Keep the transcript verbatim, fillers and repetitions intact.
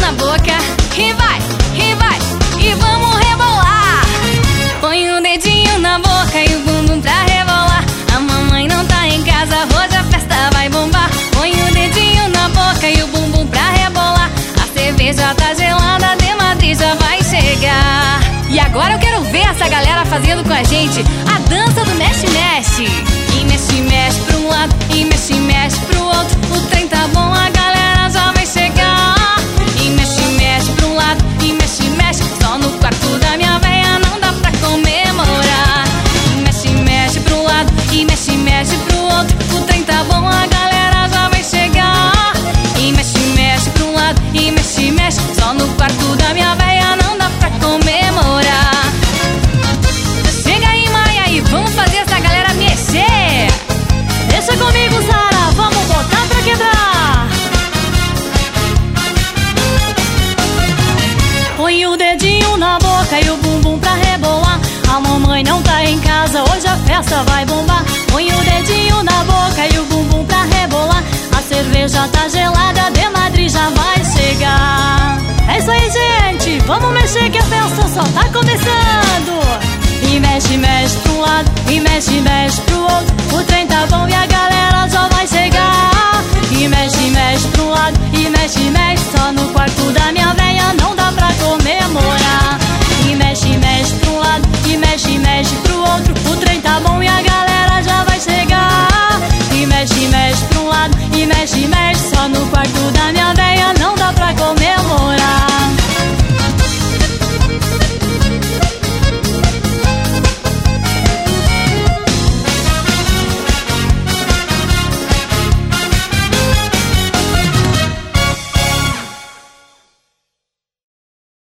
na boca e vai, e vai, e vamos rebolar. Põe o dedinho na boca e o bumbum pra rebolar. A mamãe não tá em casa, hoje a festa vai bombar. Põe o dedinho na boca e o bumbum pra rebolar. A cerveja tá gelada, de Madrid já vai chegar. E agora eu quero ver essa galera fazendo com a gente a dança do mexe-mexe. E mexe-mexe pra um lado, e mexe-mexe pro outro. O trem tá bom, a galera já vai chegar. E mexe-mexe pra um lado, e mexe-mexe. Só no quarto da minha véia não dá pra comemorar. E mexe-mexe pra um lado, e mexe-mexe pro outro. O trem tá bom, a galera já vai chegar. E mexe-mexe pra um lado, e mexe-mexe. Só no quarto da minha véia não dá pra comemorar. Chega aí, Maia, e vamos fazer essa galera mexer. Deixa comigo, Sara, vamos botar pra quebrar. Põe o dedinho na boca e o bumbum pra rebolar. A mamãe não tá em casa, hoje a festa vai bombar. Põe o dedinho na boca e o bumbum pra rebolar. A cerveja tá gelada, de Madrid já vai chegar. É isso aí, gente, vamos mexer que a festa só tá começando. E mexe, mexe pra um lado, e mexe, mexe pro outro. O trem tá bom e a